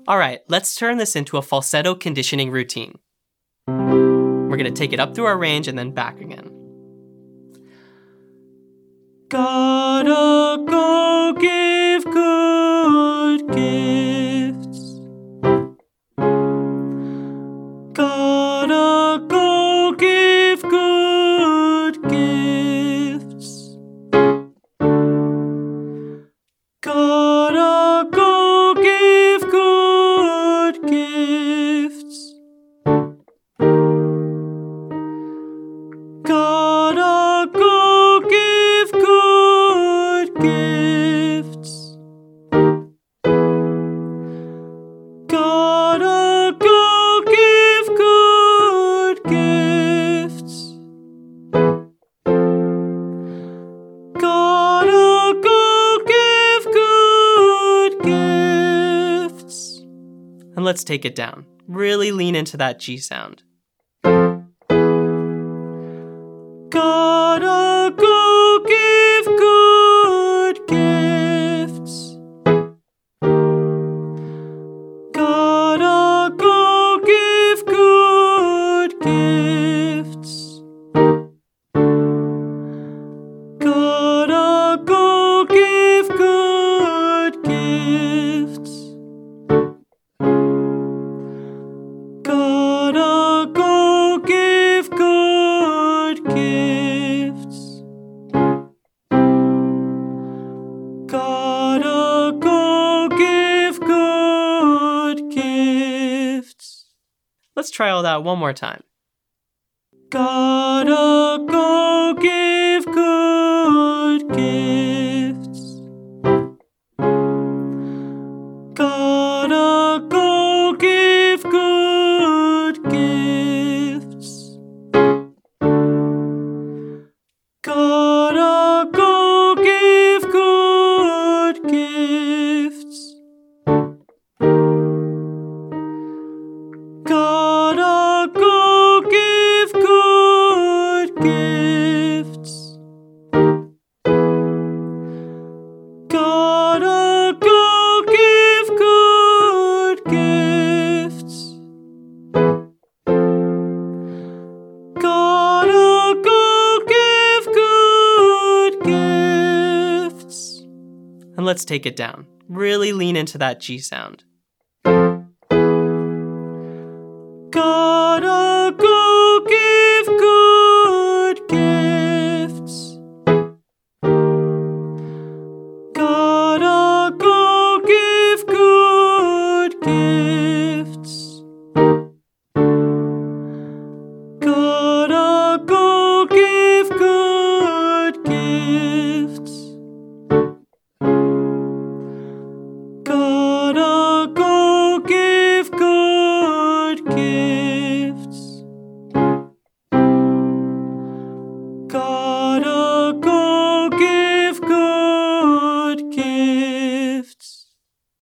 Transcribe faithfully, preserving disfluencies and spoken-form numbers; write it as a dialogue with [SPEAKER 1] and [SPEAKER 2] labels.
[SPEAKER 1] All right, let's turn this into a falsetto conditioning routine. We're going to take it up through our range and then back again. Gotta go give good gifts. Gotta go give good gifts. Gotta go give good gifts. Gotta go give good gifts. Gotta go give good gifts. Gotta go give good gifts. And let's take it down. Really lean into that G sound. Gotta go give good gifts. Gotta go give good gifts. Gotta go give good gifts. Gotta go give good gifts. Gotta go give good gifts. Let's try all that one more time. Gotta go give good gifts. Gotta go give good gifts. Gotta go give good gifts. Gotta go give good gifts. Gotta go give good gifts. Gotta go give good gifts. And let's take it down. Really lean into that G sound. Gotta